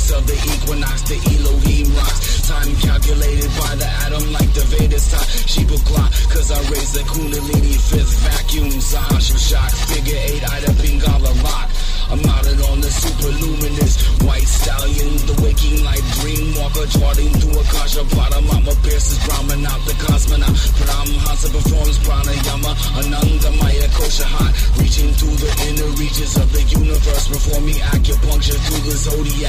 physics of the equinox, the Elohim rocks. Time calculated by the atom like the Vedas taught. Sheba clock, cause I raise the Kundalini fifth vacuum. Sahasha shock, figure 8, Ida Pingala lock. I'm mounted on the superluminous white stallion, the waking light dream walker, charting through Akasha Pada. Mama pierces Brahman out the cosmonaut. Paramhansa performs pranayama, Ananda Maya kosha hot, reaching through the inner reaches of the universe, performing acupuncture through the zodiac.